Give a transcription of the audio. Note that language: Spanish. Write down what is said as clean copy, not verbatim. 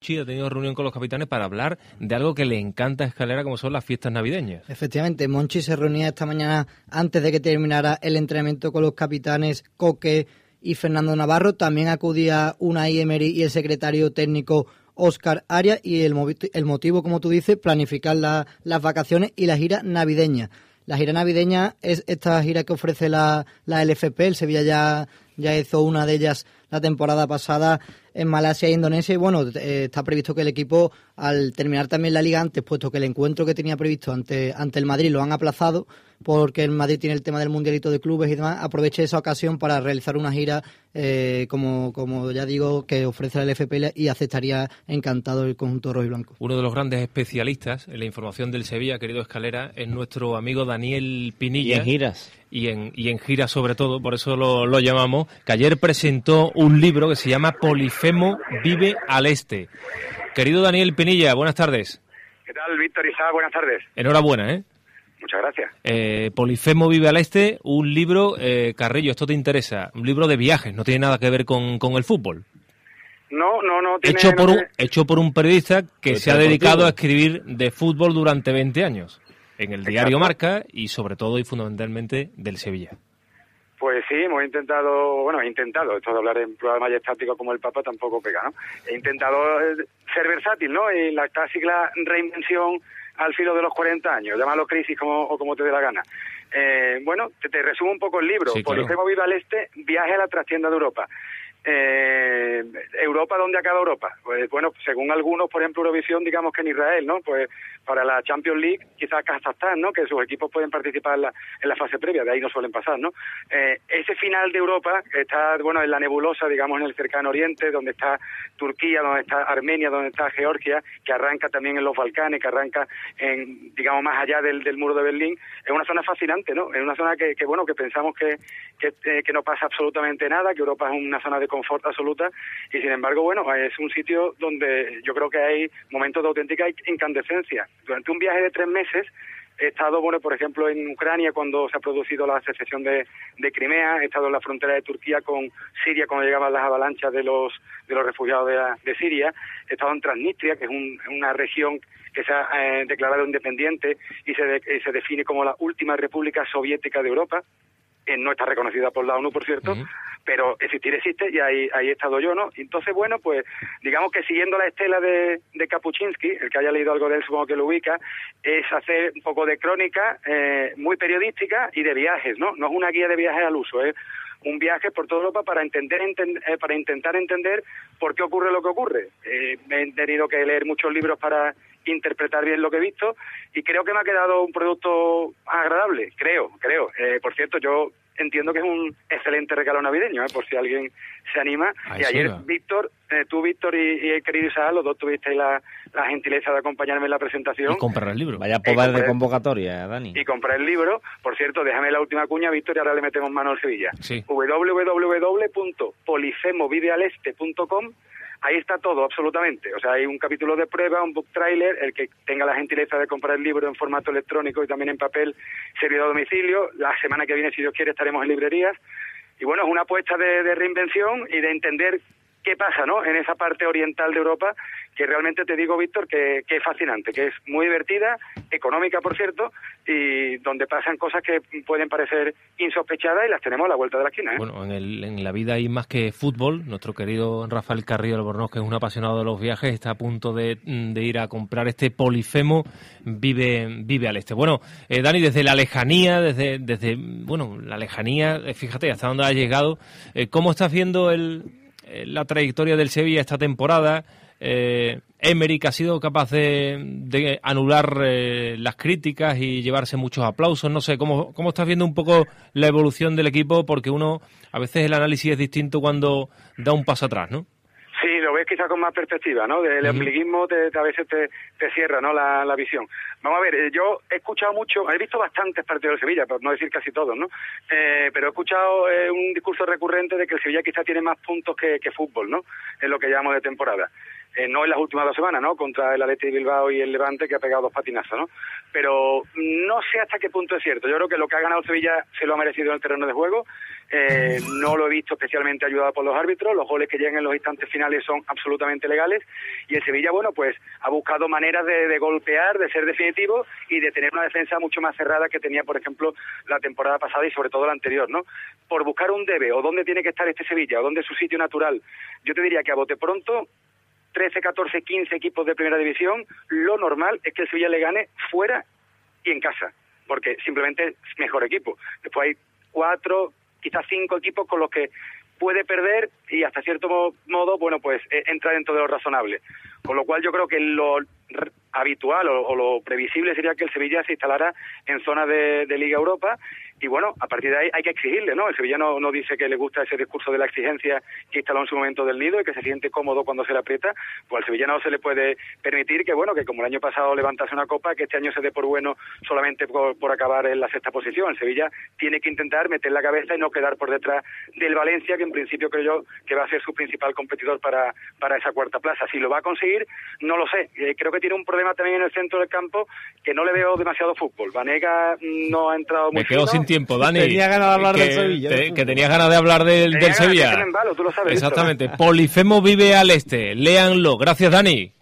Monchi ha tenido reunión con los capitanes para hablar de algo que le encanta a Escalera, como son las fiestas navideñas. Efectivamente, Monchi se reunía esta mañana antes de que terminara el entrenamiento con los capitanes Coque y Fernando Navarro. También acudía Unai Emery y el secretario técnico Óscar Arias, y el motivo, como tú dices, planificar las vacaciones y la gira navideña. La gira navideña es esta gira que ofrece la LFP. El Sevilla ya hizo una de ellas la temporada pasada en Malasia e Indonesia, y bueno, está previsto que el equipo, al terminar también la liga antes, puesto que el encuentro que tenía previsto ante el Madrid lo han aplazado porque el Madrid tiene el tema del mundialito de clubes y demás, aproveche esa ocasión para realizar una gira, como ya digo, que ofrece la LFP, y aceptaría encantado el conjunto rojo y blanco. Uno de los grandes especialistas en la información del Sevilla, querido Escalera, es nuestro amigo Daniel Pinilla. Y en giras. Y en giras sobre todo, por eso lo llamamos, que ayer presentó un libro que se llama Polifemo vive al este. Querido Daniel Pinilla, buenas tardes. ¿Qué tal, Víctor Isaac? Buenas tardes. Enhorabuena, ¿eh? Muchas gracias. Polifemo vive al este, un libro, Carrillo, esto te interesa, un libro de viajes, no tiene nada que ver con el fútbol. No tiene... Hecho por un periodista que se ha dedicado a escribir de fútbol durante 20 años, en el diario Marca y sobre todo y fundamentalmente del Sevilla. Pues sí, he intentado, esto de hablar en plural majestático como el Papa tampoco pega, ¿no? He intentado ser versátil, ¿no? Y la clásica reinvención al filo de los 40 años, llámalo crisis como te dé la gana. Te resumo un poco el libro. Sí, claro. Polifemo vive al este, viaje a la trastienda de Europa. Europa, ¿dónde acaba Europa? Pues bueno, según algunos, por ejemplo, Eurovisión, digamos que en Israel, ¿no? Pues para la Champions League, quizás Kazajstán, ¿no? Que sus equipos pueden participar en la fase previa, de ahí no suelen pasar, ¿no? Ese final de Europa está, en la nebulosa, digamos, en el cercano oriente, donde está Turquía, donde está Armenia, donde está Georgia, que arranca también en los Balcanes, que arranca digamos, más allá del muro de Berlín. Es una zona fascinante, ¿no? Es una zona que pensamos que no pasa absolutamente nada, que Europa es una zona de confort absoluta, y sin embargo, es un sitio donde yo creo que hay momentos de auténtica incandescencia. Durante un viaje de 3 meses he estado, por ejemplo, en Ucrania cuando se ha producido la secesión de Crimea, he estado en la frontera de Turquía con Siria cuando llegaban las avalanchas de los refugiados de Siria, he estado en Transnistria, que es una región que se ha declarado independiente y se define como la última república soviética de Europa. No está reconocida por la ONU, por cierto, pero existir existe, y ahí he estado yo, ¿no? Entonces, pues digamos que siguiendo la estela de Kapuczynski, el que haya leído algo de él supongo que lo ubica, es hacer un poco de crónica muy periodística y de viajes, ¿no? No es una guía de viajes al uso, es un viaje por toda Europa para intentar entender por qué ocurre lo que ocurre. He tenido que leer muchos libros para interpretar bien lo que he visto, y creo que me ha quedado un producto agradable, creo. Por cierto, yo entiendo que es un excelente regalo navideño, por si alguien se anima. Y ayer, Víctor, tú, Víctor, y el querido Isaac, los dos tuvisteis la gentileza de acompañarme en la presentación. Y comprar el libro. Vaya poder de convocatoria, Dani. Y comprar el libro. Por cierto, déjame la última cuña, Víctor, y ahora le metemos mano al Sevilla. Sí. www.polifemovidealeste.com. Ahí está todo, absolutamente. O sea, hay un capítulo de prueba, un book trailer, el que tenga la gentileza de comprar el libro en formato electrónico y también en papel, servido a domicilio. La semana que viene, si Dios quiere, estaremos en librerías. Y bueno, es una apuesta de reinvención y de entender qué pasa, ¿no?, en esa parte oriental de Europa, que realmente te digo, Víctor, que es fascinante, que es muy divertida, económica, por cierto, y donde pasan cosas que pueden parecer insospechadas y las tenemos a la vuelta de la esquina, ¿eh? Bueno, en la vida hay más que fútbol. Nuestro querido Rafael Carrillo Albornoz, que es un apasionado de los viajes, está a punto de ir a comprar este Polifemo vive al este. Bueno, Dani, desde la lejanía, la lejanía, fíjate hasta dónde ha llegado. ¿Cómo estás viendo la trayectoria del Sevilla esta temporada? Emery, que ha sido capaz de anular las críticas y llevarse muchos aplausos. No sé, ¿cómo estás viendo un poco la evolución del equipo? Porque a veces el análisis es distinto cuando da un paso atrás, ¿no? Sí, lo ves quizá con más perspectiva, ¿no? El ombliguismo a veces te cierra, ¿no?, la visión. Vamos a ver, yo he escuchado mucho, he visto bastantes partidos del Sevilla, por no decir casi todos, ¿no? Pero he escuchado un discurso recurrente de que el Sevilla quizá tiene más puntos que fútbol, ¿no?, en lo que llamamos de temporada. no en las últimas 2 semanas, ¿no? Contra el Athletic de Bilbao y el Levante, que ha pegado 2 patinazos, ¿no? Pero no sé hasta qué punto es cierto. Yo creo que lo que ha ganado Sevilla se lo ha merecido en el terreno de juego. No lo he visto especialmente ayudado por los árbitros. Los goles que llegan en los instantes finales son absolutamente legales. Y el Sevilla, bueno, pues ha buscado maneras de golpear, de ser definitivo y de tener una defensa mucho más cerrada que tenía, por ejemplo, la temporada pasada y sobre todo la anterior, ¿no? Por buscar un debe o dónde tiene que estar este Sevilla o dónde es su sitio natural, yo te diría que a bote pronto 13, 14, 15 equipos de primera división, lo normal es que el Sevilla le gane fuera y en casa, porque simplemente es mejor equipo. Después hay 4, quizás 5 equipos con los que puede perder y hasta cierto modo, bueno, pues entra dentro de lo razonable. Con lo cual yo creo que lo habitual o lo previsible sería que el Sevilla se instalara en zona de Liga Europa y bueno, a partir de ahí hay que exigirle, ¿no? El Sevilla no dice que le gusta ese discurso de la exigencia que instaló en su momento del Nido y que se siente cómodo cuando se le aprieta, pues al Sevilla no se le puede permitir que, bueno, que como el año pasado levantase una copa, que este año se dé por bueno solamente por acabar en la 6ª posición. El Sevilla tiene que intentar meter la cabeza y no quedar por detrás del Valencia, que en principio creo yo que va a ser su principal competidor para esa 4ª plaza. Si lo va a conseguir, no lo sé. Creo que tiene un problema también en el centro del campo, que no le veo demasiado fútbol. Vanega no ha entrado muy fino. Sin tiempo, Dani. Tenía ganas de hablar del Sevilla. Que tenías ganas de hablar del Sevilla. Embalo, tú lo sabes. Exactamente. Esto, Polifemo vive al este. Léanlo. Gracias, Dani.